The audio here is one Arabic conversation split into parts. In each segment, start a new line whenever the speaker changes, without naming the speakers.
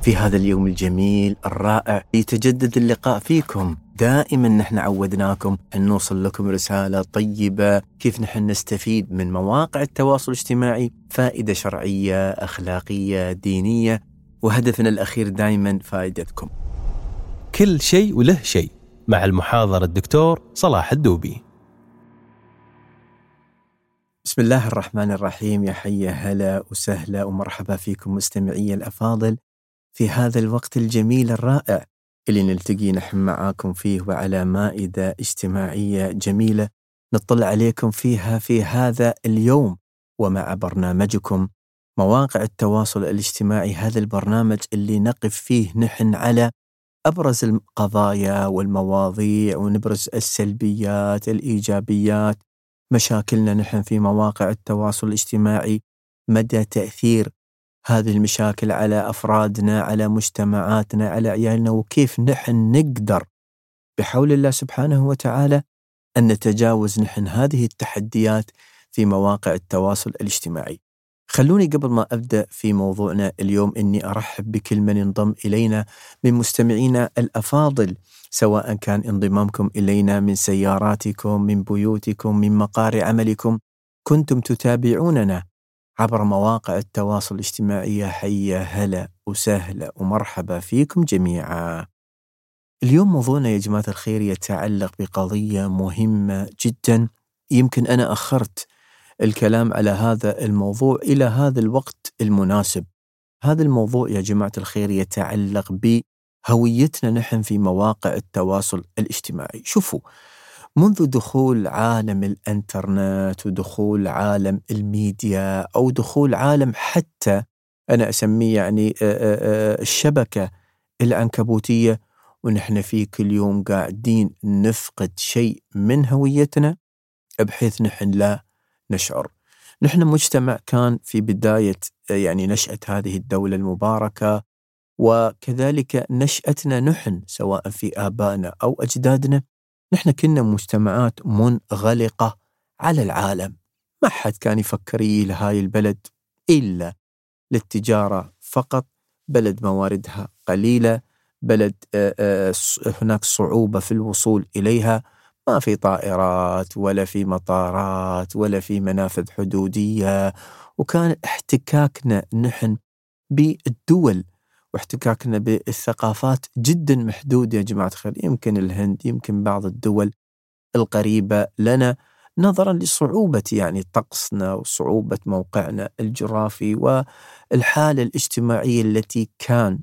في هذا اليوم الجميل الرائع يتجدد اللقاء فيكم. دائما نحن عودناكم أن نوصل لكم رسالة طيبة، كيف نحن نستفيد من مواقع التواصل الاجتماعي فائدة شرعية أخلاقية دينية، وهدفنا الأخير دائما فائدتكم.
كل شيء وله شيء مع المحاضر الدكتور صلاح الدوبي.
بسم الله الرحمن الرحيم. يا حيا هلا وسهلا ومرحبا فيكم مستمعي الأفاضل في هذا الوقت الجميل الرائع اللي نلتقي نحن معاكم فيه وعلى مائدة اجتماعية جميلة نطلع عليكم فيها في هذا اليوم، ومع برنامجكم مواقع التواصل الاجتماعي. هذا البرنامج اللي نقف فيه نحن على أبرز القضايا والمواضيع ونبرز السلبيات الإيجابيات، مشاكلنا نحن في مواقع التواصل الاجتماعي، مدى تأثير هذه المشاكل على أفرادنا، على مجتمعاتنا، على عيالنا، وكيف نحن نقدر بحول الله سبحانه وتعالى أن نتجاوز نحن هذه التحديات في مواقع التواصل الاجتماعي. خلوني قبل ما أبدأ في موضوعنا اليوم أني أرحب بكل من انضم إلينا من مستمعينا الأفاضل، سواء كان انضمامكم إلينا من سياراتكم، من بيوتكم، من مقار عملكم، كنتم تتابعوننا عبر مواقع التواصل الاجتماعي. حيا هلا وسهلا ومرحبا فيكم جميعا. اليوم موضوعنا يا جماعة الخير يتعلق بقضية مهمة جدا. يمكن أنا أخرت الكلام على هذا الموضوع إلى هذا الوقت المناسب. هذا الموضوع يا جماعة الخير يتعلق بهويتنا نحن في مواقع التواصل الاجتماعي. شوفوا، منذ دخول عالم الانترنت ودخول عالم الميديا أو دخول عالم حتى أنا أسميه يعني الشبكة العنكبوتية، ونحن في كل يوم قاعدين نفقد شيء من هويتنا بحيث نحن لا نشعر. نحن مجتمع كان في بداية يعني نشأة هذه الدولة المباركة، وكذلك نشأتنا نحن سواء في آبائنا أو أجدادنا، نحن كنا مجتمعات منغلقة على العالم. ما حد كان يفكر يجي لهاي البلد إلا للتجارة فقط، بلد مواردها قليلة، بلد هناك صعوبة في الوصول إليها، ما في طائرات ولا في مطارات ولا في منافذ حدودية، وكان احتكاكنا نحن بالدول واحتكاكنا بالثقافات جدا محدود يا جماعة الخير. يمكن الهند، يمكن بعض الدول القريبة لنا، نظرا لصعوبة يعني طقسنا وصعوبة موقعنا الجغرافي والحالة الاجتماعية التي كان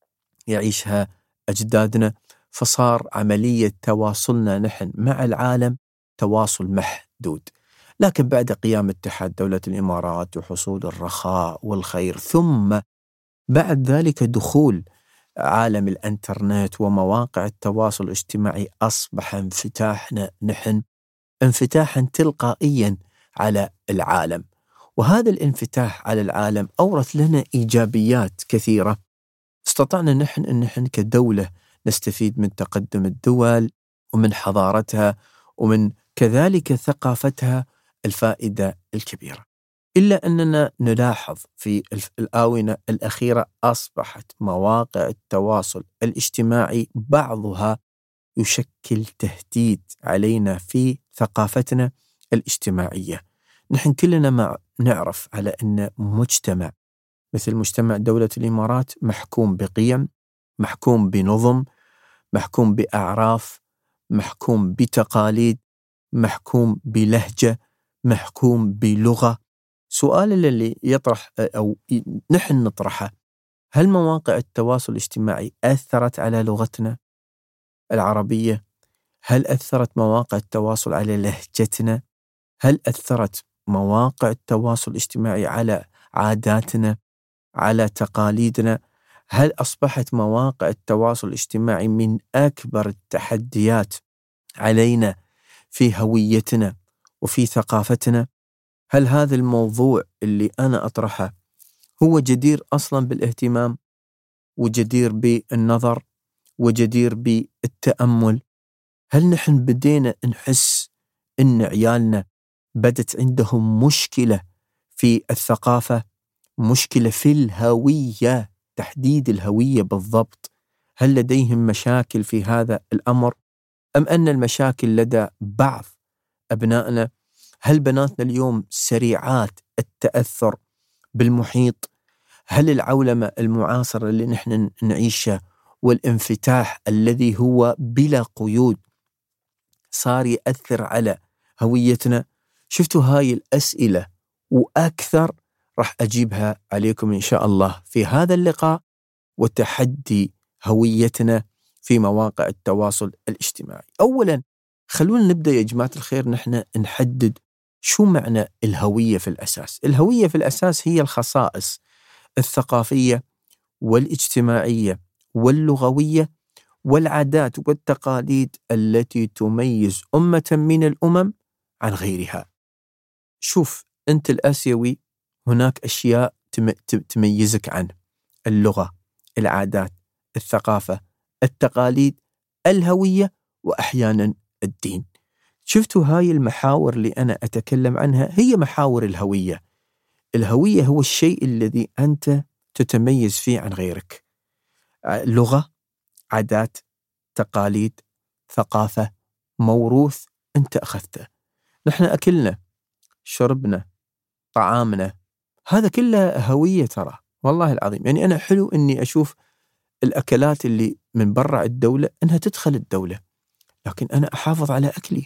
يعيشها أجدادنا، فصار عملية تواصلنا نحن مع العالم تواصل محدود. لكن بعد قيام اتحاد دولة الإمارات وحصول الرخاء والخير، ثم بعد ذلك دخول عالم الانترنت ومواقع التواصل الاجتماعي، أصبح انفتاحنا نحن انفتاحا تلقائيا على العالم. وهذا الانفتاح على العالم أورث لنا إيجابيات كثيرة. استطعنا نحن أن نحن كدولة نستفيد من تقدم الدول ومن حضارتها ومن كذلك ثقافتها الفائدة الكبيرة. إلا أننا نلاحظ في الآونة الأخيرة أصبحت مواقع التواصل الاجتماعي بعضها يشكل تهديد علينا في ثقافتنا الاجتماعية. نحن كلنا ما نعرف على أن مجتمع مثل مجتمع دولة الإمارات محكوم بقيم، محكوم بنظم، محكوم بأعراف، محكوم بتقاليد، محكوم بلهجة، محكوم بلغة. سؤال اللي يطرح أو نحن نطرحه، هل مواقع التواصل الاجتماعي أثرت على لغتنا العربية؟ هل أثرت مواقع التواصل على لهجتنا؟ هل أثرت مواقع التواصل الاجتماعي على عاداتنا، على تقاليدنا؟ هل أصبحت مواقع التواصل الاجتماعي من أكبر التحديات علينا في هويتنا وفي ثقافتنا؟ هل هذا الموضوع اللي أنا أطرحه هو جدير أصلا بالاهتمام وجدير بالنظر وجدير بالتأمل؟ هل نحن بدينا نحس إن عيالنا بدت عندهم مشكلة في الثقافة، مشكلة في الهوية تحديد الهوية بالضبط. هل لديهم مشاكل في هذا الأمر أم أن المشاكل لدى بعض أبنائنا؟ هل بناتنا اليوم سريعات التأثر بالمحيط؟ هل العولمة المعاصرة اللي نحن نعيشها والانفتاح الذي هو بلا قيود صار يأثر على هويتنا؟ شفتوا هاي الأسئلة وأكثر راح أجيبها عليكم إن شاء الله في هذا اللقاء، وتحدي هويتنا في مواقع التواصل الاجتماعي. أولا خلونا نبدأ يا جماعة الخير، نحن نحدد شو معنى الهوية في الأساس. الهوية في الأساس هي الخصائص الثقافية والاجتماعية واللغوية والعادات والتقاليد التي تميز أمة من الأمم عن غيرها. شوف أنت الآسيوي، هناك أشياء تميزك عن اللغة، العادات، الثقافة، التقاليد، الهوية، وأحيانا الدين. شفتوا هاي المحاور اللي أنا أتكلم عنها هي محاور الهوية. الهوية هو الشيء الذي أنت تتميز فيه عن غيرك. لغة، عادات، تقاليد، ثقافة، موروث أنت أخذته. نحن أكلنا، شربنا، طعامنا، هذا كله هوية ترى، والله العظيم. يعني أنا حلو أني أشوف الأكلات اللي من برا الدولة أنها تدخل الدولة، لكن أنا أحافظ على أكلي.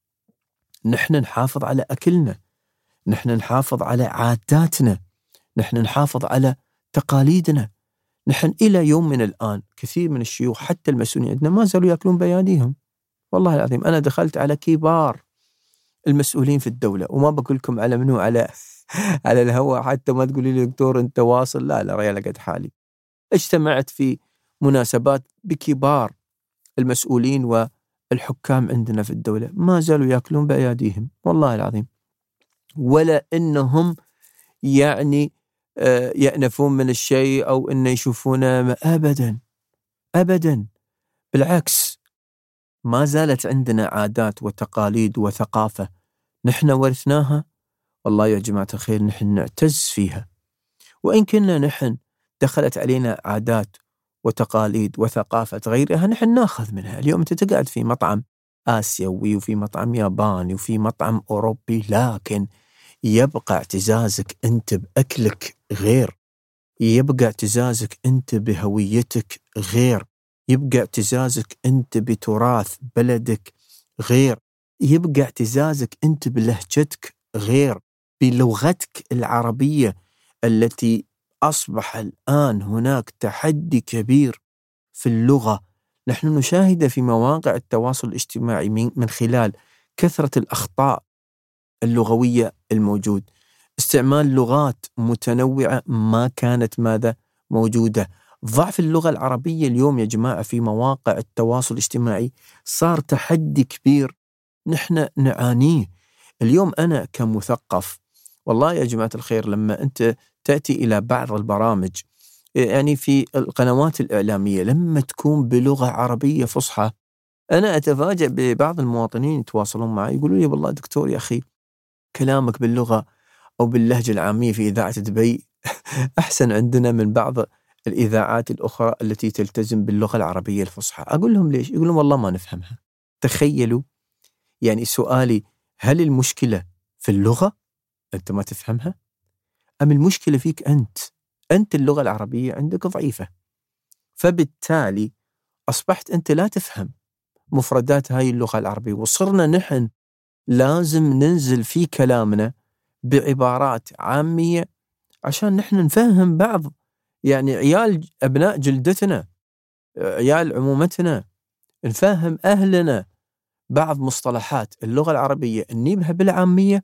نحن نحافظ على أكلنا، نحن نحافظ على عاداتنا، نحن نحافظ على تقاليدنا. نحن إلى يوم من الآن كثير من الشيوخ حتى المسؤولين عندنا ما زالوا يأكلون بأياديهم، والله العظيم. أنا دخلت على كبار المسؤولين في الدولة، وما بقول لكم على منو، على الهواء، حتى ما تقولي لي دكتور أنت واصل، لا ريال قد حالي. اجتمعت في مناسبات بكبار المسؤولين والحكام عندنا في الدولة، ما زالوا يأكلون بأياديهم، والله العظيم. ولا إنهم يعني يأنفون من الشيء أو إنه يشوفونه، أبدا أبدا، بالعكس، ما زالت عندنا عادات وتقاليد وثقافة نحن ورثناها، والله يا جماعة الخير نحن نعتز فيها. وإن كنا نحن دخلت علينا عادات وتقاليد وثقافة غيرها نحن ناخذ منها. اليوم أنت تقعد في مطعم آسيوي وفي مطعم ياباني وفي مطعم أوروبي، لكن يبقى اعتزازك أنت بأكلك غير، يبقى اعتزازك أنت بهويتك غير، يبقى اعتزازك أنت بتراث بلدك غير، يبقى اعتزازك أنت بلهجتك غير، بلغتك العربية التي أصبح الآن هناك تحدي كبير في اللغة. نحن نشاهد في مواقع التواصل الاجتماعي من خلال كثرة الأخطاء اللغوية الموجود، استعمال لغات متنوعة ما كانت ماذا موجودة. ضعف اللغة العربية اليوم يا جماعة في مواقع التواصل الاجتماعي صار تحدي كبير نحن نعانيه. اليوم أنا كمثقف، والله يا جماعة الخير، لما أنت تأتي إلى بعض البرامج يعني في القنوات الإعلامية لما تكون بلغة عربية فصحى، أنا أتفاجأ ببعض المواطنين يتواصلون معي يقولوا لي والله دكتور يا أخي كلامك باللغة أو باللهجة العامية في إذاعة دبي أحسن عندنا من بعض الإذاعات الأخرى التي تلتزم باللغة العربية الفصحى. أقول لهم ليش؟ يقولون والله ما نفهمها. تخيلوا، يعني سؤالي، هل المشكلة في اللغة أنت ما تفهمها؟ أم المشكلة فيك أنت اللغة العربية عندك ضعيفة، فبالتالي أصبحت أنت لا تفهم مفردات هاي اللغة العربية، وصرنا نحن لازم ننزل في كلامنا بعبارات عامية عشان نحن نفهم بعض، يعني عيال أبناء جلدتنا، عيال عمومتنا، نفهم أهلنا بعض مصطلحات اللغة العربية نجيبها بالعامية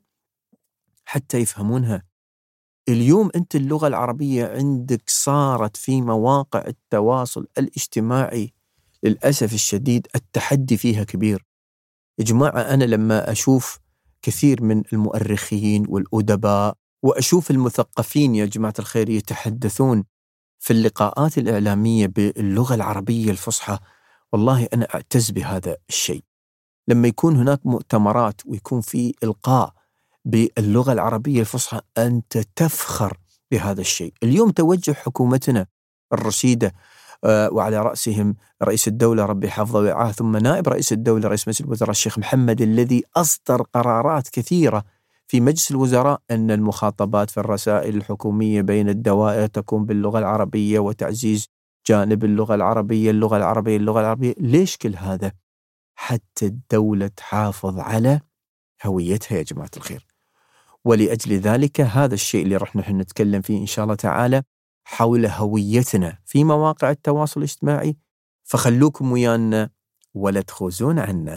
حتى يفهمونها. اليوم أنت اللغة العربية عندك صارت في مواقع التواصل الاجتماعي للأسف الشديد التحدي فيها كبير. يا جماعة أنا لما أشوف كثير من المؤرخين والأدباء وأشوف المثقفين يا جماعة الخير يتحدثون في اللقاءات الإعلامية باللغة العربية الفصحى، والله أنا أعتز بهذا الشيء. لما يكون هناك مؤتمرات ويكون في إلقاء باللغة العربية الفصحى أنت تفخر بهذا الشيء. اليوم توجه حكومتنا الرشيدة، وعلى رأسهم رئيس الدولة ربي حفظه ويرعاه، ثم نائب رئيس الدولة رئيس مجلس الوزراء الشيخ محمد، الذي أصدر قرارات كثيرة في مجلس الوزراء أن المخاطبات في الرسائل الحكومية بين الدوائر تكون باللغة العربية، وتعزيز جانب اللغة العربية. ليش كل هذا؟ حتى الدولة تحافظ على هويتها يا جماعة الخير. ولأجل ذلك هذا الشيء اللي رح نحن نتكلم فيه إن شاء الله تعالى حول هويتنا في مواقع التواصل الاجتماعي، فخلوكم ويانا ولا تخوزون عنا.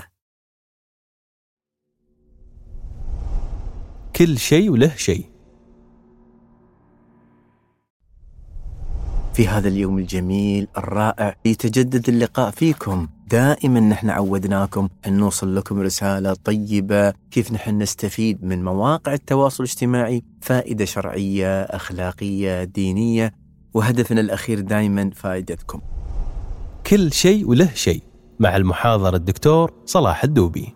كل شيء وله شيء.
في هذا اليوم الجميل الرائع يتجدد اللقاء فيكم. دائما نحن عودناكم أن نوصل لكم رسالة طيبة، كيف نحن نستفيد من مواقع التواصل الاجتماعي فائدة شرعية أخلاقية دينية، وهدفنا الأخير دائما فائدتكم.
كل شيء وله شيء مع المحاضر الدكتور صلاح الدوبي.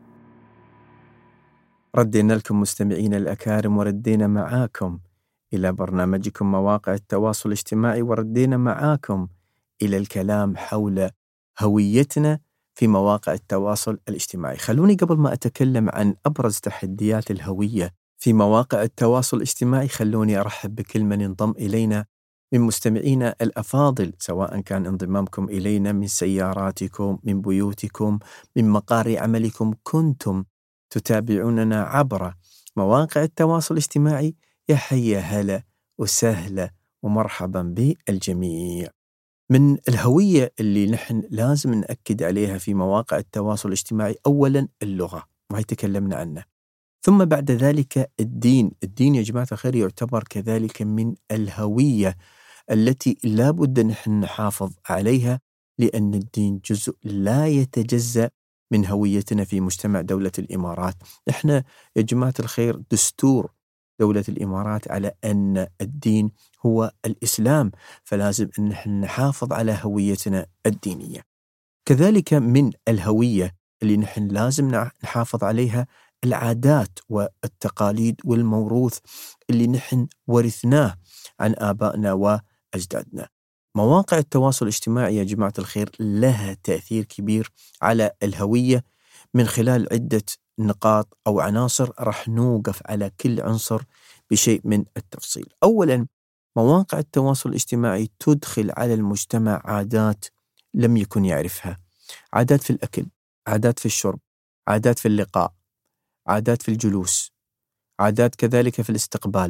ردينا لكم مستمعين الأكارم، وردينا معاكم إلى برنامجكم مواقع التواصل الاجتماعي، وردينا معاكم إلى الكلام حول هويتنا في مواقع التواصل الاجتماعي. خلوني قبل ما أتكلم عن أبرز تحديات الهوية في مواقع التواصل الاجتماعي، خلوني أرحب بكل من ينضم إلينا من مستمعينا الأفاضل، سواء كان انضمامكم إلينا من سياراتكم، من بيوتكم، من مقار عملكم، كنتم تتابعوننا عبر مواقع التواصل الاجتماعي. يا حيا هلا وسهلا ومرحبا بالجميع. من الهوية اللي نحن لازم نأكد عليها في مواقع التواصل الاجتماعي، أولا اللغة وهي تكلمنا عنه، ثم بعد ذلك الدين يا جماعة الخير يعتبر كذلك من الهوية التي لا بد نحن نحافظ عليها، لأن الدين جزء لا يتجزأ من هويتنا في مجتمع دولة الإمارات. نحن يا جماعة الخير دستور دولة الإمارات على أن الدين هو الإسلام، فلازم أن نحن نحافظ على هويتنا الدينية. كذلك من الهوية اللي نحن لازم نحافظ عليها العادات والتقاليد والموروث اللي نحن ورثناه عن آبائنا وأجدادنا. مواقع التواصل الاجتماعي يا جماعة الخير لها تأثير كبير على الهوية من خلال عدة نقاط أو عناصر، رح نوقف على كل عنصر بشيء من التفصيل. أولا، مواقع التواصل الاجتماعي تدخل على المجتمع عادات لم يكن يعرفها، عادات في الأكل، عادات في الشرب، عادات في اللقاء، عادات في الجلوس، عادات كذلك في الاستقبال،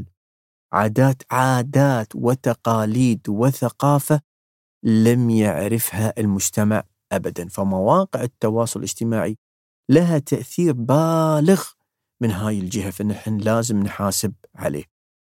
عادات وتقاليد وثقافة لم يعرفها المجتمع أبدا. فمواقع التواصل الاجتماعي لها تأثير بالغ من هاي الجهة، فنحن لازم نحاسب عليه.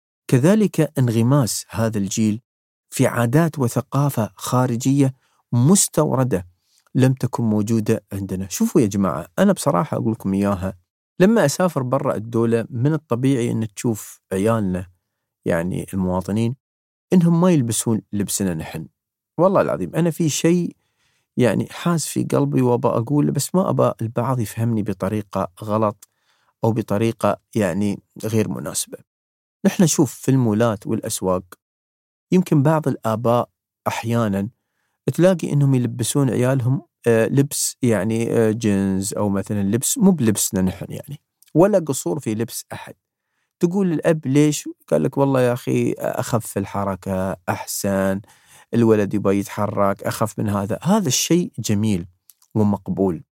كذلك انغماس هذا الجيل في عادات وثقافة خارجية مستوردة لم تكن موجودة عندنا. شوفوا يا جماعة، أنا بصراحة أقول لكم إياها، لما أسافر برا الدولة من الطبيعي أن تشوف عيالنا يعني المواطنين إنهم ما يلبسون لبسنا نحن. والله العظيم أنا في شيء يعني حاس في قلبي وأبا أقول، بس ما أبا البعض يفهمني بطريقة غلط أو بطريقة يعني غير مناسبة. نحن نشوف في المولات والأسواق يمكن بعض الآباء أحيانا تلاقي إنهم يلبسون عيالهم لبس يعني جينز أو مثلا لبس مو بلبسنا نحن يعني، ولا قصور في لبس أحد. تقول للأب ليش؟ قال لك والله يا أخي أخف الحركة أحسن، الولد يبغى يتحرك أخف من هذا. هذا الشيء جميل ومقبول،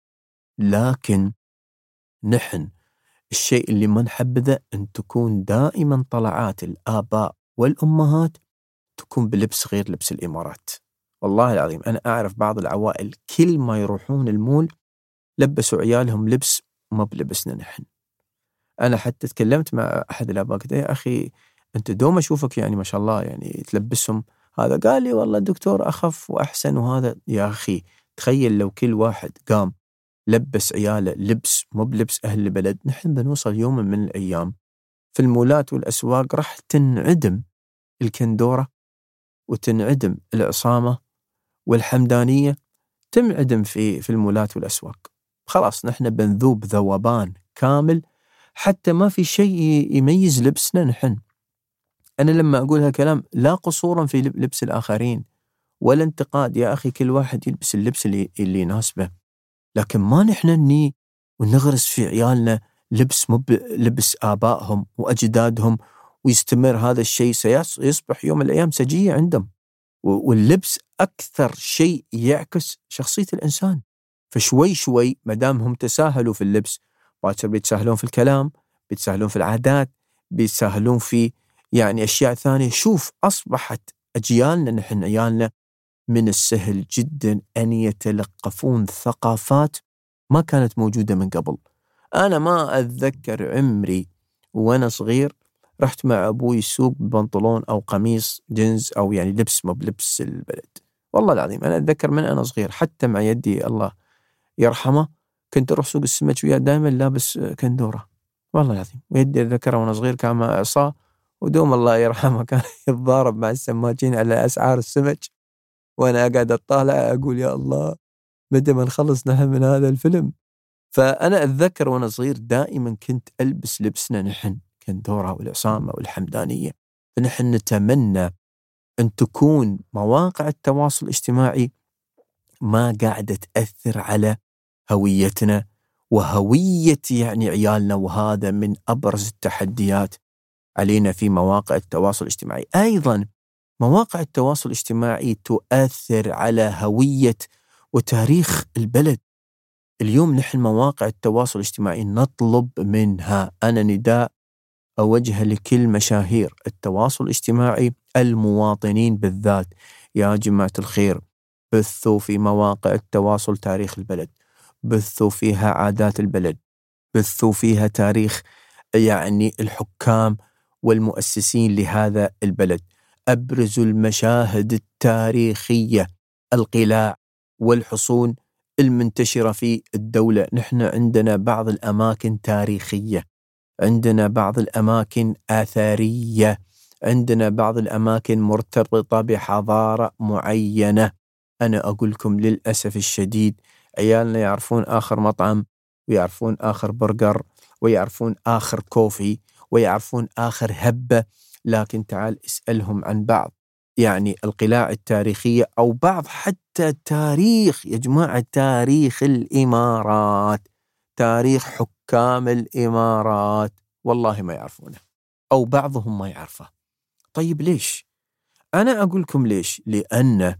لكن نحن الشيء اللي ما نحبذه أن تكون دائما طلعات الآباء والأمهات تكون بلبس غير لبس الإمارات. والله العظيم أنا أعرف بعض العوائل كل ما يروحون المول لبسوا عيالهم لبس ما بلبسنا نحن. أنا حتى تكلمت مع أحد الآباء قلت يا أخي أنت دوم أشوفك يعني ما شاء الله يعني تلبسهم هذا، قال لي والله الدكتور أخف وأحسن وهذا. يا أخي تخيل لو كل واحد قام لبس عياله لبس مو بلبس أهل البلد، نحن بنوصل يوم من الأيام في المولات والأسواق راح تنعدم الكندورة وتنعدم العصامة والحمدانية، تنعدم في المولات والأسواق. خلاص نحن بنذوب ذوبان كامل، حتى ما في شيء يميز لبسنا نحن. أنا لما أقول هالكلام لا قصورا في لبس الآخرين، ولا انتقاد. يا أخي كل واحد يلبس اللبس اللي يناسبه، لكن ما نحن ني ونغرس في عيالنا لبس مو لبس آبائهم وأجدادهم، ويستمر هذا الشيء سيصبح يوم من الأيام سجية عندهم. واللبس أكثر شيء يعكس شخصية الإنسان. فشوي شوي مدام هم تساهلوا في اللبس، باكر بيتساهلون في الكلام، بيتساهلون في العادات، بيتساهلون في يعني أشياء ثانية. شوف أصبحت أجيالنا نحن عيالنا من السهل جدا أن يتلقفون ثقافات ما كانت موجودة من قبل. أنا ما أتذكر عمري وأنا صغير رحت مع أبوي السوق ببنطلون أو قميص جينز أو يعني لبس ما بلبس البلد. والله العظيم أنا أتذكر من أنا صغير حتى مع يدي الله يرحمه كنت أروح سوق السمك وياه دائما لابس كندورة. والله العظيم ويدي أتذكره وأنا صغير كان مع عصا، ودوم الله يرحمه كان يتضارب مع السماكين على أسعار السمك، وأنا قاعد أطالع أقول يا الله متى ما نخلص نحن من هذا الفيلم. فأنا أتذكر وأنا صغير دائما كنت ألبس لبسنا نحن كندورة والعصامة والحمدانية. فنحن نتمنى أن تكون مواقع التواصل الاجتماعي ما قاعدة تأثر على هويتنا وهوية يعني عيالنا، وهذا من أبرز التحديات علينا في مواقع التواصل الاجتماعي. أيضا مواقع التواصل الاجتماعي تؤثر على هوية وتاريخ البلد. اليوم نحن مواقع التواصل الاجتماعي نطلب منها، أنا نداء أوجه لكل مشاهير التواصل الاجتماعي المواطنين بالذات، يا جماعة الخير بثوا في مواقع التواصل تاريخ البلد، بثوا فيها عادات البلد، بثوا فيها تاريخ يعني الحكام والمؤسسين لهذا البلد، أبرزوا المشاهد التاريخية، القلاع والحصون المنتشرة في الدولة. نحن عندنا بعض الأماكن تاريخية، عندنا بعض الأماكن آثارية، عندنا بعض الأماكن مرتبطة بحضارة معينة. أنا أقول لكم للأسف الشديد عيالنا يعرفون آخر مطعم، ويعرفون آخر برجر، ويعرفون آخر كوفي، ويعرفون آخر هبة، لكن تعال اسألهم عن بعض يعني القلاع التاريخية أو بعض حتى تاريخ يا جماعة تاريخ الإمارات، تاريخ حكام الإمارات، والله ما يعرفونه أو بعضهم ما يعرفه. طيب ليش؟ أنا أقول لكم ليش. لأن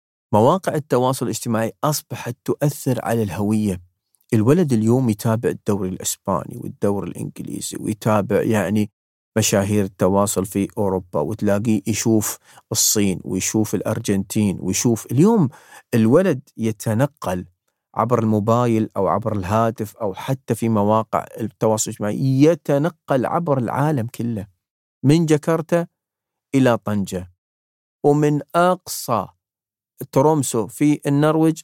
مواقع التواصل الاجتماعي أصبحت تؤثر على الهوية. الولد اليوم يتابع الدوري الإسباني والدوري الإنجليزي، ويتابع يعني مشاهير التواصل في أوروبا، وتلاقيه يشوف الصين ويشوف الأرجنتين ويشوف. اليوم الولد يتنقل عبر الموبايل أو عبر الهاتف أو حتى في مواقع التواصل الاجتماعي، يتنقل عبر العالم كله، من جاكرتا إلى طنجة، ومن أقصى ترومسو في النرويج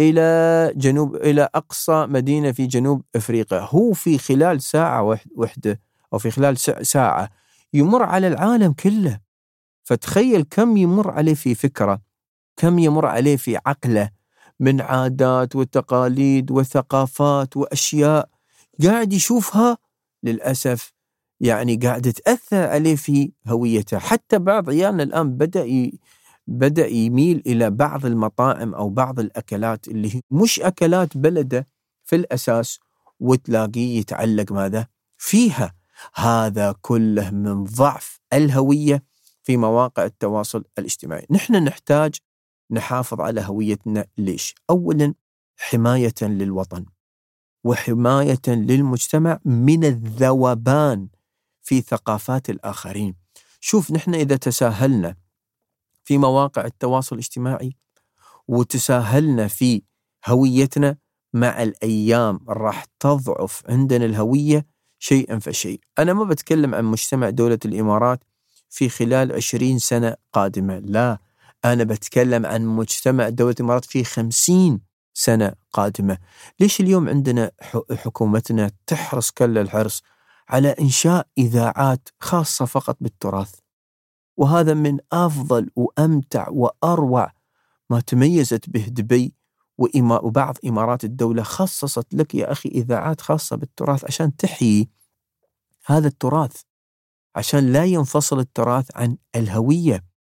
إلى أقصى مدينة في جنوب أفريقيا. هو في خلال ساعة واحدة أو في خلال ساعة يمر على العالم كله. فتخيل كم يمر عليه في فكرة، كم يمر عليه في عقله من عادات وتقاليد وثقافات وأشياء قاعد يشوفها. للأسف يعني قاعد تأثر عليه في هويته. حتى بعض عيالنا الآن بدأ يميل إلى بعض المطاعم أو بعض الأكلات اللي هي مش أكلات بلده في الأساس، وتلاقيه يتعلق ماذا فيها. هذا كله من ضعف الهوية في مواقع التواصل الاجتماعي. نحن نحتاج نحافظ على هويتنا. ليش؟ أولا حماية للوطن وحماية للمجتمع من الذوبان في ثقافات الآخرين. شوف نحن إذا تساهلنا في مواقع التواصل الاجتماعي وتساهلنا في هويتنا، مع الأيام راح تضعف عندنا الهوية شيئا فشيء. أنا ما بتكلم عن مجتمع دولة الإمارات في خلال 20 سنة قادمة، لا، أنا بتكلم عن مجتمع دولة الإمارات في 50 سنة قادمة. ليش اليوم عندنا حكومتنا تحرص كل الحرص على إنشاء إذاعات خاصة فقط بالتراث؟ وهذا من أفضل وأمتع وأروع ما تميزت به دبي وبعض إمارات الدولة. خصصت لك يا أخي إذاعات خاصة بالتراث عشان تحيي هذا التراث، عشان لا ينفصل التراث عن الهوية.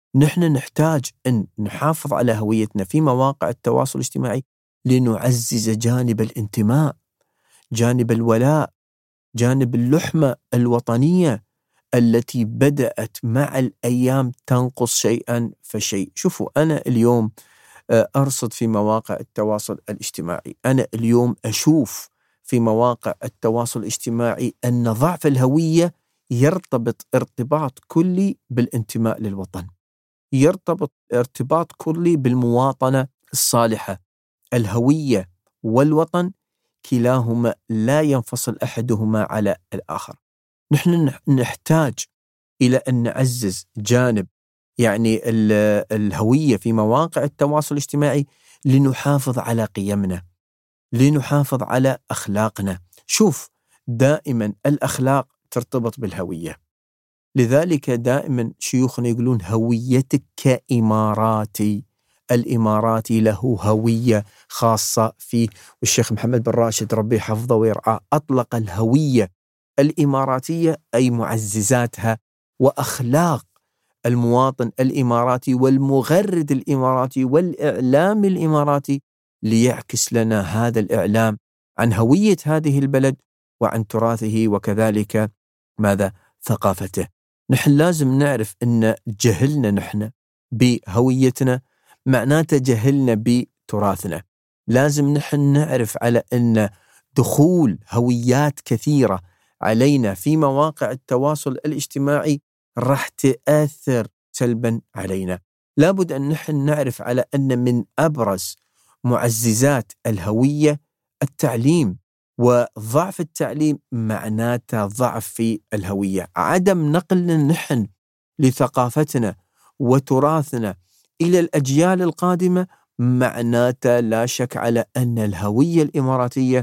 نحن نحتاج أن نحافظ على هويتنا في مواقع التواصل الاجتماعي لنعزز جانب الانتماء، جانب الولاء، جانب اللحمة الوطنية التي بدأت مع الأيام تنقص شيئا فشيء. شوفوا، أنا اليوم أرصد في مواقع التواصل الاجتماعي، أنا اليوم أشوف في مواقع التواصل الاجتماعي أن ضعف الهوية يرتبط ارتباط كلي بالانتماء للوطن، يرتبط ارتباط كلي بالمواطنة الصالحة. الهوية والوطن كلاهما لا ينفصل أحدهما على الآخر. نحن نحتاج إلى أن نعزز جانب يعني الهوية في مواقع التواصل الاجتماعي لنحافظ على قيمنا، لنحافظ على أخلاقنا. شوف، دائما الأخلاق ترتبط بالهوية، لذلك دائما شيوخنا يقولون هويتك كإماراتي، الإماراتي له هوية خاصة فيه. والشيخ محمد بن راشد ربي حفظه ويرعاه أطلق الهوية الإماراتية أي معززاتها وأخلاق المواطن الإماراتي والمغرد الإماراتي والإعلام الإماراتي، ليعكس لنا هذا الإعلام عن هوية هذه البلد وعن تراثه وكذلك ماذا؟ ثقافته. نحن لازم نعرف أن جهلنا نحن بهويتنا معناته جهلنا بتراثنا. لازم نحن نعرف على أن دخول هويات كثيرة علينا في مواقع التواصل الاجتماعي راح تأثر سلبا علينا. لابد أن نحن نعرف على أن من أبرز معززات الهوية التعليم، وضعف التعليم معناته ضعف في الهوية. عدم نقلنا نحن لثقافتنا وتراثنا إلى الأجيال القادمة معناته لا شك على أن الهوية الإماراتية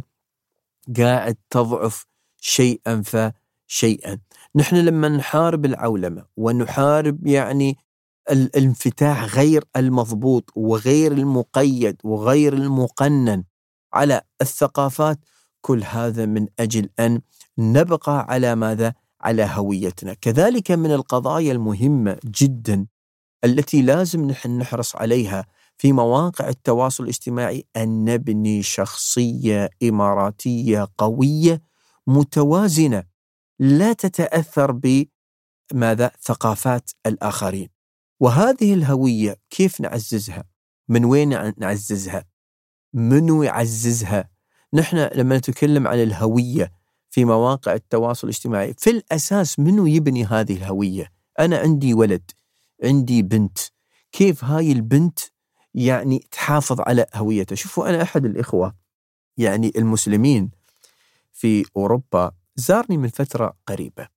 قاعد تضعف شيئا فشيئا. نحن لما نحارب العولمة ونحارب يعني الانفتاح غير المضبوط وغير المقيد وغير المقنن على الثقافات، كل هذا من أجل أن نبقى على ماذا؟ على هويتنا. كذلك من القضايا المهمة جدا التي لازم نحن نحرص عليها في مواقع التواصل الاجتماعي أن نبني شخصية إماراتية قوية متوازنة لا تتأثر بماذا؟ ثقافات الآخرين. وهذه الهوية كيف نعززها؟ من وين نعززها؟ منو يعززها؟ نحن لما نتكلم عن الهوية في مواقع التواصل الاجتماعي في الأساس منو يبني هذه الهوية؟ أنا عندي ولد، عندي بنت، كيف هاي البنت يعني تحافظ على هويتها؟ شوفوا، أنا أحد الإخوة يعني المسلمين في أوروبا زارني من فترة قريبة،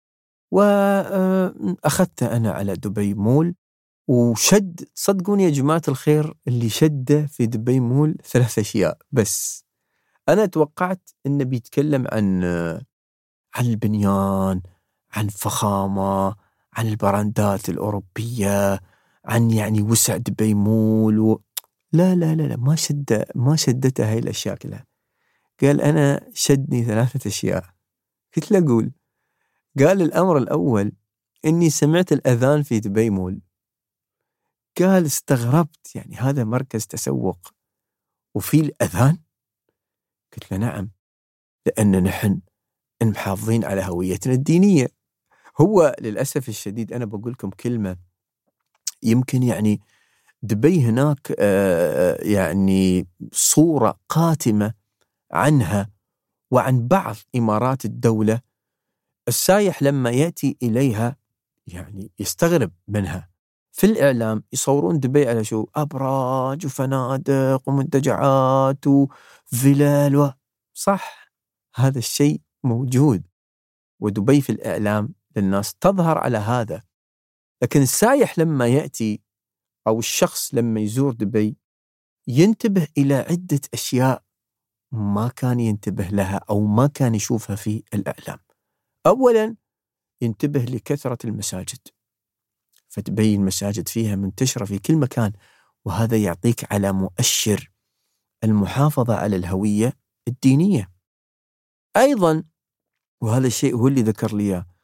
وأخذت أنا على دبي مول، وشد، صدقوني يا جماعة الخير، اللي شده في دبي مول 3 أشياء بس. أنا توقعت إنه بيتكلم عن البنيان، عن فخامة، عن البراندات الأوروبية، عن يعني وسع دبي مول لا لا لا لا، ما شدته هاي الأشياء كلها. قال أنا شدني 3 أشياء. قلت له قول. قال الأمر الأول إني سمعت الأذان في دبي مول. قال استغربت، يعني هذا مركز تسوق وفي الأذان؟ قلت له نعم، لأن نحن محافظين على هويتنا الدينية. هو للأسف الشديد أنا بقول لكم كلمة يمكن يعني دبي هناك يعني صورة قاتمة عنها وعن بعض إمارات الدولة، السايح لما يأتي إليها يعني يستغرب منها. في الإعلام يصورون دبي على شو؟ أبراج وفنادق ومنتجعات وفلال صح، هذا الشيء موجود، ودبي في الإعلام للناس تظهر على هذا. لكن السايح لما يأتي أو الشخص لما يزور دبي ينتبه إلى عدة أشياء ما كان ينتبه لها أو ما كان يشوفها في الإعلام. أولا ينتبه لكثرة المساجد، فتبي المساجد فيها منتشرة في كل مكان، وهذا يعطيك على مؤشر المحافظة على الهوية الدينية. أيضا وهذا الشيء هو اللي ذكر لي،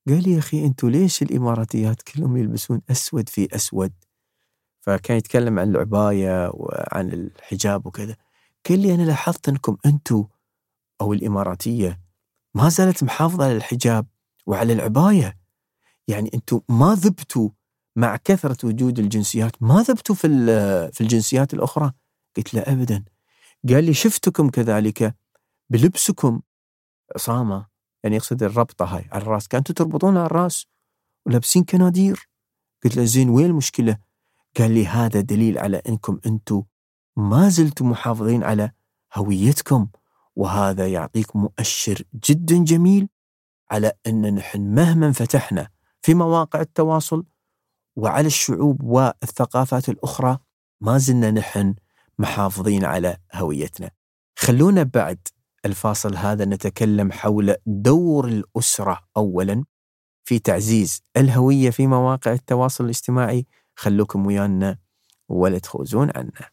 قال لي يا أخي أنتوا ليش الإماراتيات كلهم يلبسون أسود في أسود؟ فكان يتكلم عن العباية وعن الحجاب وكذا. قال لي أنا لاحظت أنكم أنتوا أو الإماراتية ما زالت محافظة على الحجاب وعلى العباية، يعني أنتوا ما ذبتوا مع كثرة وجود الجنسيات، ما ذبتوا في الجنسيات الأخرى. قلت له أبدا. قال لي شفتكم كذلك بلبسكم عصامة، يعني يقصد الربطة هاي على الرأس، كانتوا تربطونها على الرأس ولابسين كنادير. قلت له زين وين المشكلة؟ قال لي هذا دليل على أنكم أنتوا ما زلتوا محافظين على هويتكم، وهذا يعطيك مؤشر جدا جميل على أن نحن مهما فتحنا في مواقع التواصل وعلى الشعوب والثقافات الأخرى ما زلنا نحن محافظين على هويتنا. خلونا بعد الفاصل هذا نتكلم حول دور الأسرة أولا في تعزيز الهوية في مواقع التواصل الاجتماعي. خلوكم ويانا ولا تخوزون عنا.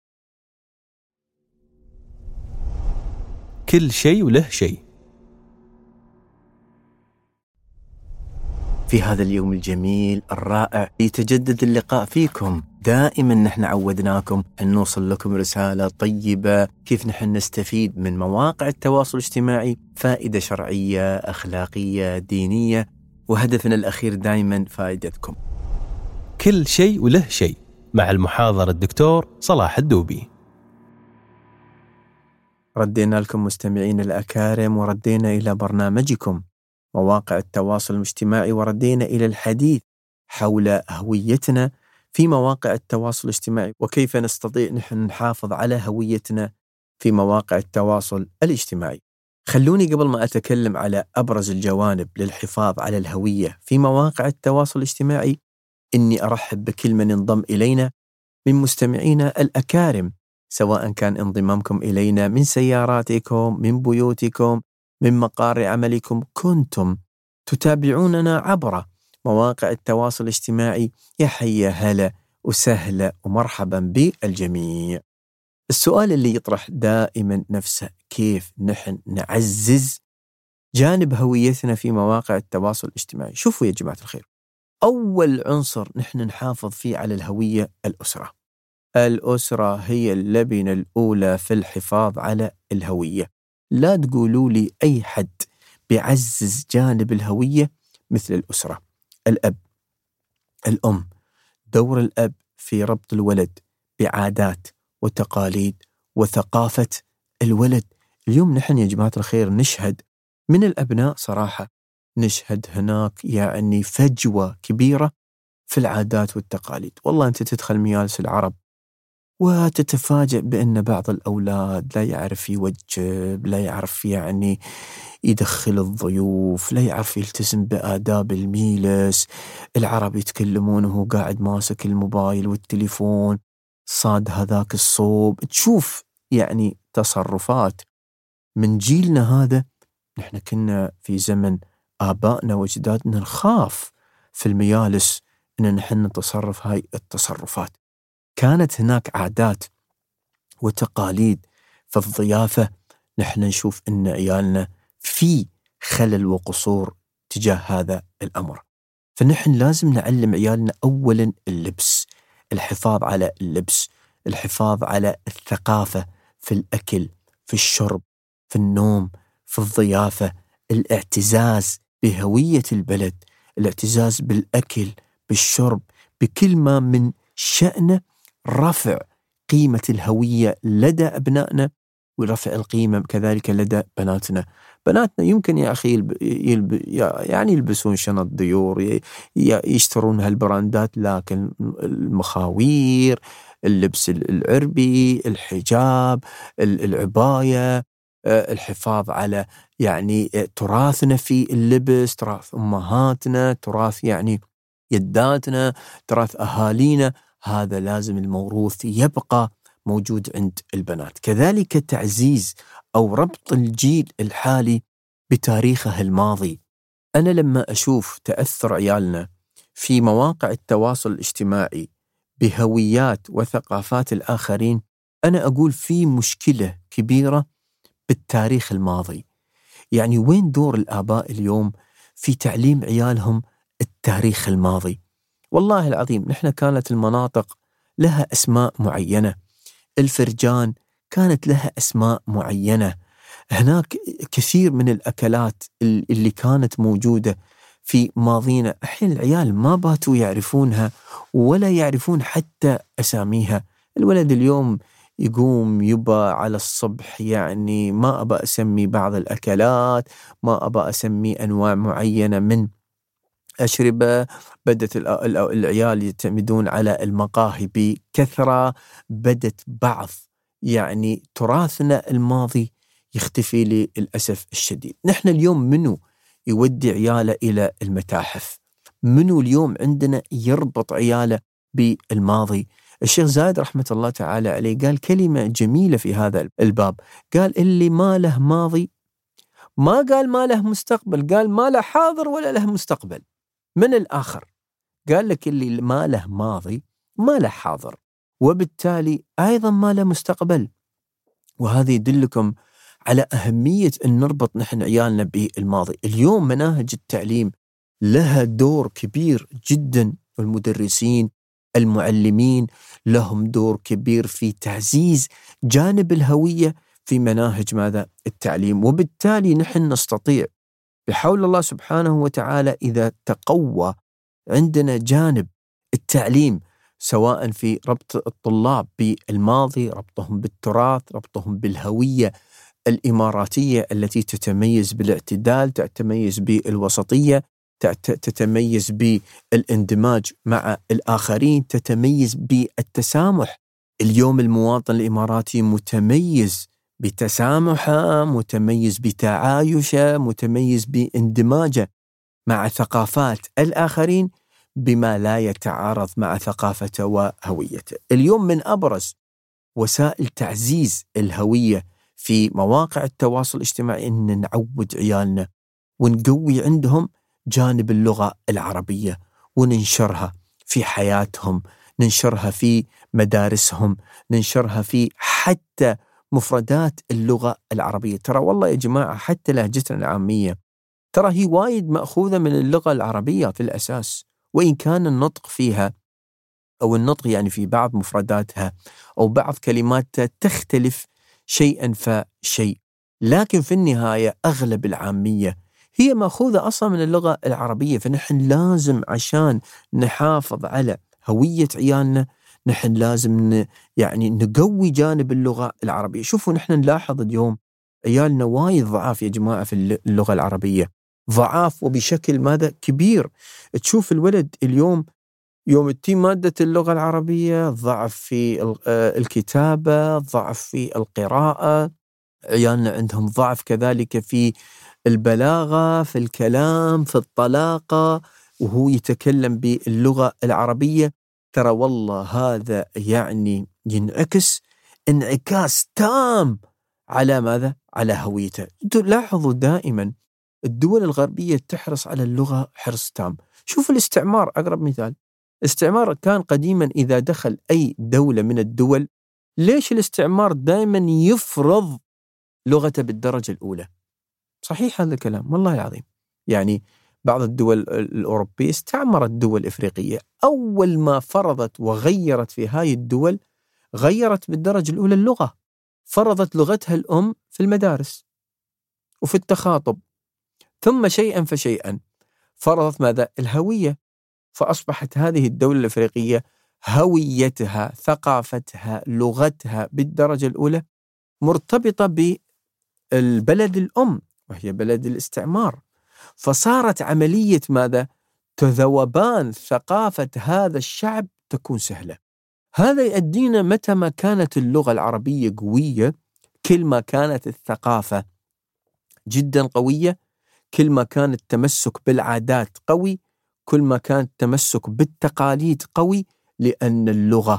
كل شيء وله شيء.
في هذا اليوم الجميل الرائع يتجدد اللقاء فيكم. دائما نحن عودناكم أن نوصل لكم رسالة طيبة كيف نحن نستفيد من مواقع التواصل الاجتماعي، فائدة شرعية أخلاقية دينية، وهدفنا الأخير دائما فائدتكم.
كل شيء وله شيء مع المحاضر الدكتور صلاح الدوبي.
ردينا لكم مستمعين الأكارم، وردينا إلى برنامجكم مواقع التواصل الاجتماعي، وردينا إلى الحديث حول هويتنا في مواقع التواصل الاجتماعي، وكيف نستطيع نحن نحافظ على هويتنا في مواقع التواصل الاجتماعي. خلوني قبل ما أتكلم على أبرز الجوانب للحفاظ على الهوية في مواقع التواصل الاجتماعي إني أرحب بكل من انضم إلينا من مستمعينا الأكارم، سواء كان انضمامكم إلينا من سياراتكم، من بيوتكم، من مقار عملكم، كنتم تتابعوننا عبر مواقع التواصل الاجتماعي. يا حيا هلا وسهلا ومرحبا بالجميع. السؤال اللي يطرح دائما نفسه، كيف نحن نعزز جانب هويتنا في مواقع التواصل الاجتماعي؟ شوفوا يا جماعة الخير، أول عنصر نحن نحافظ فيه على الهوية الأسرة. الأسرة هي اللبنة الأولى في الحفاظ على الهوية. لا تقولوا لي أي حد بيعزز جانب الهوية مثل الأسرة. الأب، الأم، دور الأب في ربط الولد بعادات وتقاليد وثقافة الولد. اليوم نحن يا جماعة الخير نشهد من الأبناء صراحة، نشهد هناك يعني فجوة كبيرة في العادات والتقاليد. والله أنت تدخل مجالس العرب وتتفاجأ بأن بعض الأولاد لا يعرف يوجب، لا يعرف يعني يدخل الضيوف، لا يعرف يلتزم بآداب المجلس. العرب يتكلمون وهو قاعد ماسك الموبايل والتليفون، صاد هذاك الصوب. تشوف يعني تصرفات من جيلنا هذا. نحن كنا في زمن آبائنا وأجدادنا نخاف في المجالس أن نحن نتصرف هاي التصرفات. كانت هناك عادات وتقاليد في الضيافة، نحن نشوف أن عيالنا في خلل وقصور تجاه هذا الأمر. فنحن لازم نعلم عيالنا أولا اللبس، الحفاظ على اللبس، الحفاظ على الثقافة في الأكل، في الشرب، في النوم، في الضيافة، الاعتزاز بهوية البلد، الاعتزاز بالأكل، بالشرب، بكل ما من شأنه رفع قيمة الهوية لدى أبنائنا ورفع القيمة كذلك لدى بناتنا. بناتنا يمكن يا أخي يعني يلبسون شنط ديور، يشترون هالبراندات، لكن المخاوير، اللبس العربي، الحجاب، العباية، الحفاظ على يعني تراثنا في اللبس، تراث أمهاتنا، تراث يعني يداتنا، تراث أهالينا، هذا لازم الموروث يبقى موجود عند البنات. كذلك تعزيز أو ربط الجيل الحالي بتاريخه الماضي. أنا لما أشوف تأثر عيالنا في مواقع التواصل الاجتماعي بهويات وثقافات الآخرين، أنا أقول في مشكلة كبيرة بالتاريخ الماضي. يعني وين دور الآباء اليوم في تعليم عيالهم التاريخ الماضي. والله العظيم نحن كانت المناطق لها أسماء معينة، الفرجان كانت لها أسماء معينة، هناك كثير من الأكلات اللي كانت موجودة في ماضينا الحين العيال ما باتوا يعرفونها ولا يعرفون حتى أساميها. الولد اليوم يقوم يبا على الصبح يعني ما أبى أسمي بعض الأكلات، ما أبى أسمي أنواع معينة من أشربة، بدت العيال يعتمدون على المقاهي بكثرة، بدت بعض يعني تراثنا الماضي يختفي للأسف الشديد. نحن اليوم منو يودي عياله إلى المتاحف؟ منو اليوم عندنا يربط عياله بالماضي؟ الشيخ زايد رحمة الله تعالى عليه قال كلمة جميلة في هذا الباب، قال اللي ما له ماضي، ما قال ما له مستقبل، قال ما له حاضر ولا له مستقبل. من الآخر قال لك اللي ما له ماضي ما له حاضر، وبالتالي أيضا ما له مستقبل. وهذا يدلكم على أهمية أن نربط نحن عيالنا بالماضي. اليوم مناهج التعليم لها دور كبير جدا، المدرسين المعلمين لهم دور كبير في تعزيز جانب الهوية في مناهج ماذا؟ التعليم. وبالتالي نحن نستطيع بحول الله سبحانه وتعالى إذا تقوى عندنا جانب التعليم، سواء في ربط الطلاب بالماضي، ربطهم بالتراث، ربطهم بالهوية الإماراتية التي تتميز بالاعتدال، تتميز بالوسطية، تتميز بالاندماج مع الآخرين، تتميز بالتسامح. اليوم المواطن الإماراتي متميز بتسامحه، متميز بتعايشه، متميز باندماجه مع ثقافات الآخرين بما لا يتعارض مع ثقافته وهويته. اليوم من أبرز وسائل تعزيز الهوية في مواقع التواصل الاجتماعي أن نعود عيالنا ونقوي عندهم جانب اللغة العربية وننشرها في حياتهم، ننشرها في مدارسهم، ننشرها في حتى مفردات اللغة العربية. ترى والله يا جماعة حتى لهجتنا العامية ترى هي وايد مأخوذة من اللغة العربية في الأساس، وإن كان النطق فيها أو النطق يعني في بعض مفرداتها أو بعض كلماتها تختلف شيئا فشيء، لكن في النهاية أغلب العامية هي مأخوذة أصلا من اللغة العربية. فنحن لازم عشان نحافظ على هوية عيالنا نحن لازم يعني نقوي جانب اللغة العربية. شوفوا نحن نلاحظ اليوم عيالنا وايد ضعاف يا جماعة في اللغة العربية، ضعاف وبشكل ماذا كبير. تشوف الولد اليوم يوم التي مادة اللغة العربية ضعف في الكتابة، ضعف في القراءة، عيالنا عندهم ضعف كذلك في البلاغة، في الكلام، في الطلاقة وهو يتكلم باللغة العربية. ترى والله هذا يعني ينعكس انعكاس تام على ماذا؟ على هويته. لاحظوا دائما الدول الغربية تحرص على اللغة حرص تام. شوف الاستعمار، أقرب مثال، الاستعمار كان قديما إذا دخل أي دولة من الدول، ليش الاستعمار دائما يفرض لغته بالدرجة الأولى؟ صحيح هذا الكلام والله العظيم. يعني بعض الدول الأوروبية استعمرت الدول الإفريقية، أول ما فرضت وغيرت في هاي الدول غيرت بالدرجة الأولى اللغة، فرضت لغتها الأم في المدارس وفي التخاطب، ثم شيئا فشيئا فرضت ماذا؟ الهوية. فأصبحت هذه الدولة الأفريقية هويتها، ثقافتها، لغتها بالدرجة الأولى مرتبطة بالبلد الأم وهي بلد الاستعمار. فصارت عملية ماذا؟ تذوبان ثقافة هذا الشعب تكون سهلة. هذا يؤدينا متى ما كانت اللغة العربية قوية، كل ما كانت الثقافة جدا قوية، كل ما كان التمسك بالعادات قوي، كل ما كان التمسك بالتقاليد قوي، لأن اللغة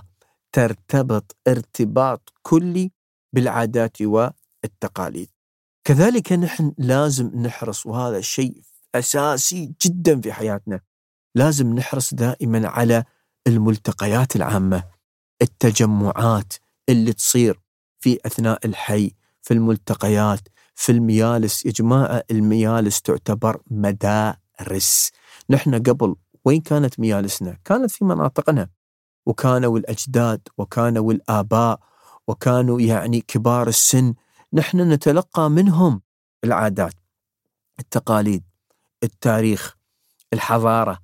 ترتبط ارتباط كلي بالعادات والتقاليد. كذلك نحن لازم نحرص، وهذا شيء أساسي جدا في حياتنا، لازم نحرص دائما على الملتقيات العامة، التجمعات اللي تصير في أثناء الحي، في الملتقيات، في الميالس. يا جماعة الميالس تعتبر فارس. نحن قبل وين كانت ميالسنا؟ كانت في مناطقنا، وكانوا الأجداد وكانوا الآباء وكانوا يعني كبار السن، نحن نتلقى منهم العادات، التقاليد، التاريخ، الحضارة،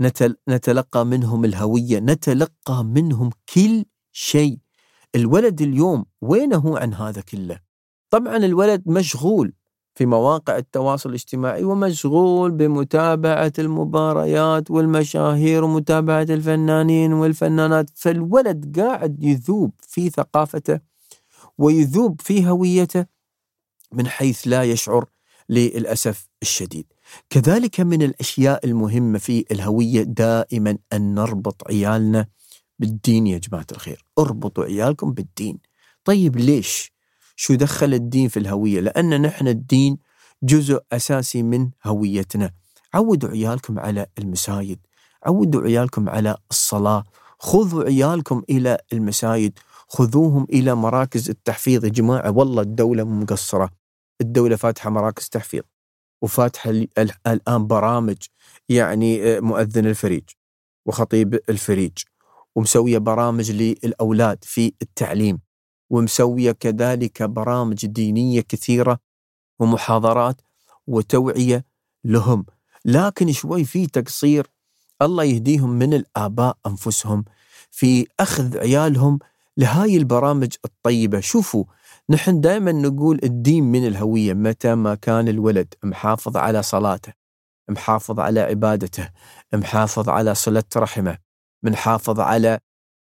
نتلقى منهم الهوية، نتلقى منهم كل شيء. الولد اليوم وينه عن هذا كله؟ طبعا الولد مشغول في مواقع التواصل الاجتماعي، ومشغول بمتابعة المباريات والمشاهير ومتابعة الفنانين والفنانات، فالولد قاعد يذوب في ثقافته ويذوب في هويته من حيث لا يشعر للأسف الشديد. كذلك من الأشياء المهمة في الهوية دائما أن نربط عيالنا بالدين. يا جماعة الخير، اربطوا عيالكم بالدين. طيب ليش؟ شو دخل الدين في الهوية؟ لأن نحن الدين جزء أساسي من هويتنا. عودوا عيالكم على المساجد، عودوا عيالكم على الصلاة، خذوا عيالكم إلى المساجد، خذوهم إلى مراكز التحفيظ. يا جماعة والله الدولة مقصرة، الدولة فاتحة مراكز تحفيظ، وفاتحة الآن برامج، يعني مؤذن الفريج وخطيب الفريج، ومسوية برامج للأولاد في التعليم، ومسوية كذلك برامج دينية كثيرة ومحاضرات وتوعية لهم. لكن شوي في تقصير، الله يهديهم، من الآباء أنفسهم في أخذ عيالهم لهاي البرامج الطيبة. شوفوا، نحن دائما نقول الدين من الهوية. متى ما كان الولد محافظ على صلاته، محافظ على عبادته، محافظ على صلة رحمه، محافظ على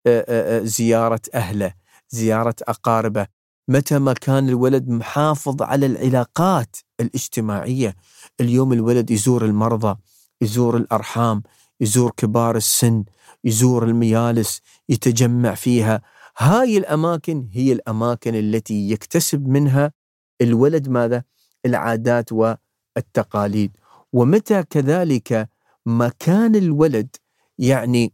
زيارة أهله، زيارة أقاربه، متى ما كان الولد محافظ على العلاقات الاجتماعية. اليوم الولد يزور المرضى، يزور الأرحام، يزور كبار السن، يزور الميالس، يتجمع فيها. هاي الأماكن هي الأماكن التي يكتسب منها الولد ماذا؟ العادات والتقاليد. ومتى كذلك ما كان الولد يعني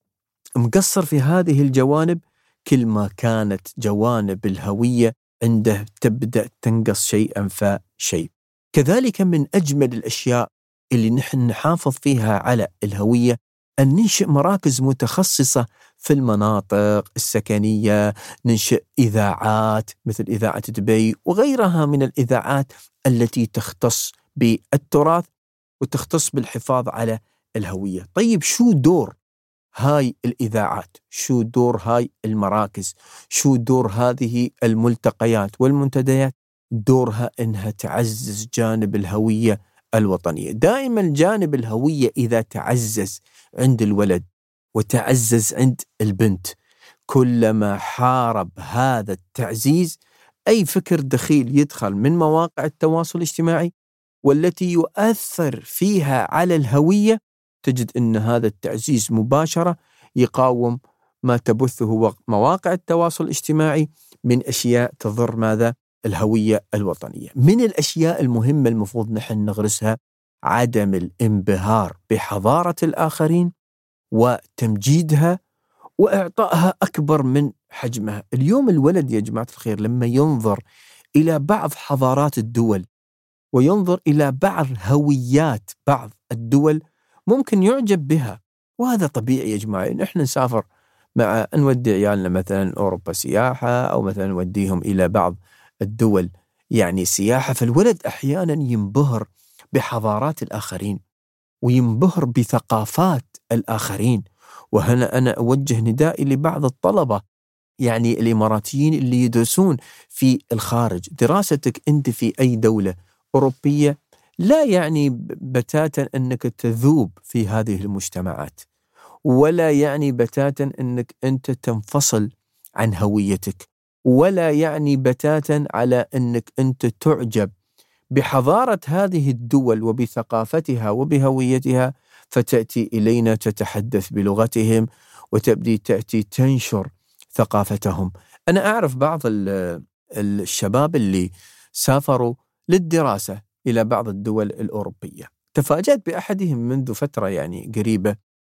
مقصر في هذه الجوانب، كل ما كانت جوانب الهوية عنده تبدأ تنقص شيئا فشيء. كذلك من أجمل الأشياء اللي نحن نحافظ فيها على الهوية أن ننشئ مراكز متخصصة في المناطق السكنية، ننشئ إذاعات مثل إذاعة دبي وغيرها من الإذاعات التي تختص بالتراث وتختص بالحفاظ على الهوية. طيب شو دور هاي الإذاعات؟ شو دور هاي المراكز؟ شو دور هذه الملتقيات والمنتديات؟ دورها إنها تعزز جانب الهوية الوطنية. دائما جانب الهوية إذا تعزز عند الولد وتعزز عند البنت، كلما حارب هذا التعزيز أي فكر دخيل يدخل من مواقع التواصل الاجتماعي والتي يؤثر فيها على الهوية، تجد أن هذا التعزيز مباشرة يقاوم ما تبثه مواقع التواصل الاجتماعي من أشياء تضر ماذا؟ الهوية الوطنية. من الأشياء المهمة المفروض نحن نغرسها عدم الانبهار بحضارة الآخرين وتمجيدها وإعطائها أكبر من حجمها. اليوم الولد يا جماعة الخير لما ينظر إلى بعض حضارات الدول وينظر إلى بعض هويات بعض الدول ممكن يعجب بها، وهذا طبيعي يا جماعة. نحن نسافر مع نودي عيالنا مثلا أوروبا سياحة، أو مثلا نوديهم إلى بعض الدول يعني سياحة، فالولد أحيانا ينبهر بحضارات الآخرين وينبهر بثقافات الآخرين. وهنا أنا أوجه ندائي لبعض الطلبة يعني الإماراتيين اللي يدرسون في الخارج. دراستك أنت في أي دولة أوروبية لا يعني بتاتا أنك تذوب في هذه المجتمعات، ولا يعني بتاتا أنك أنت تنفصل عن هويتك، ولا يعني بتاتا على أنك أنت تعجب بحضارة هذه الدول وبثقافتها وبهويتها فتأتي إلينا تتحدث بلغتهم وتبدي تأتي تنشر ثقافتهم. أنا أعرف بعض الشباب اللي سافروا للدراسة إلى بعض الدول الأوروبية، تفاجأت بأحدهم منذ فترة يعني قريبة،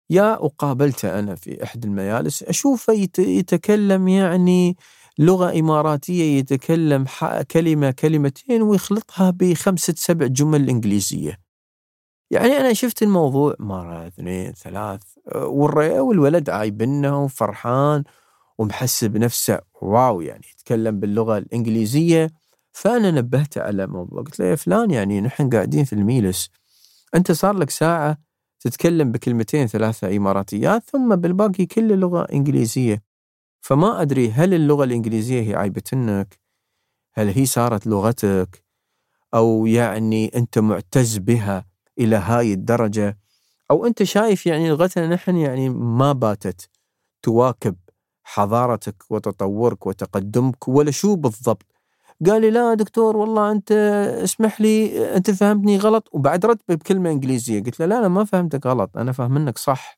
وقابلته أنا في إحدى المجالس أشوفه يتكلم يعني لغة إماراتية، يتكلم كلمة كلمتين ويخلطها ب5-7 جمل إنجليزية. يعني أنا شفت الموضوع مرة 2 3 والولد عايبنه وفرحان ومحس بنفسه واو، يعني يتكلم باللغة الإنجليزية. فأنا نبهت على موضوع، قلت له يا فلان يعني نحن قاعدين في الميلس، أنت صار لك ساعة تتكلم بكلمتين 3 إماراتيات ثم بالباقي كل لغة إنجليزية. فما أدري هل اللغة الإنجليزية هي عيبتنك؟ هل هي صارت لغتك؟ أو يعني أنت معتز بها إلى هاي الدرجة؟ أو أنت شايف يعني لغتنا نحن يعني ما باتت تواكب حضارتك وتطورك وتقدمك ولا شو بالضبط؟ قال لي لا دكتور والله أنت اسمح لي أنت فهمتني غلط، وبعد رد بكلمة إنجليزية. قلت له لا ما فهمتك غلط، أنا فهمنك صح.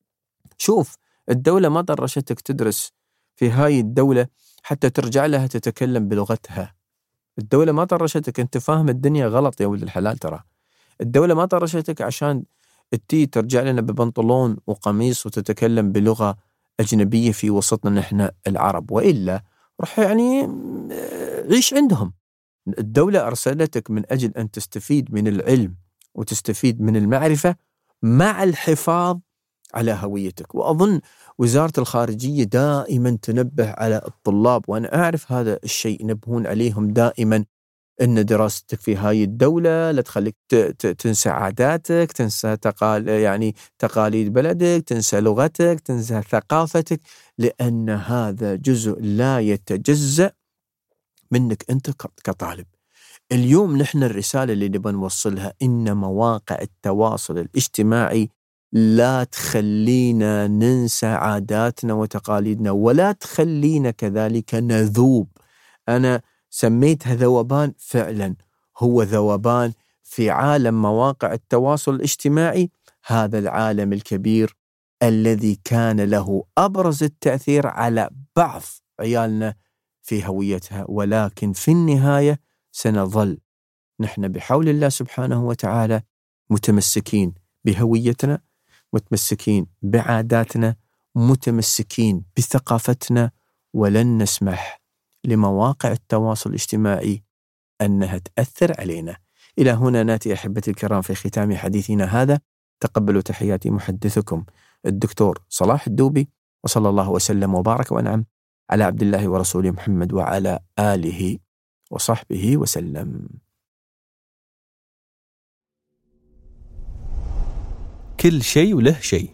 شوف، الدولة ما طرشتك تدرس في هاي الدولة حتى ترجع لها تتكلم بلغتها. الدولة ما طرشتك، أنت فاهم الدنيا غلط يا ولد الحلال. ترى الدولة ما طرشتك عشان ترجع لنا ببنطلون وقميص وتتكلم بلغة أجنبية في وسطنا نحن العرب، وإلا رح يعني عيش عندهم. الدولة أرسلتك من أجل أن تستفيد من العلم وتستفيد من المعرفة مع الحفاظ على هويتك. وأظن وزارة الخارجية دائما تنبه على الطلاب، وأنا أعرف هذا الشيء، ينبهون عليهم دائما أن دراستك في هاي الدولة لا تخليك تنسى عاداتك، تنسى تقاليد بلدك، تنسى لغتك، تنسى ثقافتك، لأن هذا جزء لا يتجزأ منك أنت كطالب. اليوم نحن الرسالة اللي نبغى نوصلها إن مواقع التواصل الاجتماعي لا تخلينا ننسى عاداتنا وتقاليدنا، ولا تخلينا كذلك نذوب. أنا سميتها ذوبان، فعلا هو ذوبان في عالم مواقع التواصل الاجتماعي، هذا العالم الكبير الذي كان له أبرز التأثير على بعض عيالنا في هويتها. ولكن في النهاية سنظل نحن بحول الله سبحانه وتعالى متمسكين بهويتنا، متمسكين بعاداتنا، متمسكين بثقافتنا، ولن نسمح لمواقع التواصل الاجتماعي أنها تأثر علينا. إلى هنا نأتي أحبتي الكرام في ختام حديثنا هذا. تقبلوا تحياتي محدثكم الدكتور صلاح الدوبي، وصلى الله وسلم وبارك وأنعم على عبد الله ورسوله محمد وعلى آله وصحبه وسلم.
كل شيء وله شيء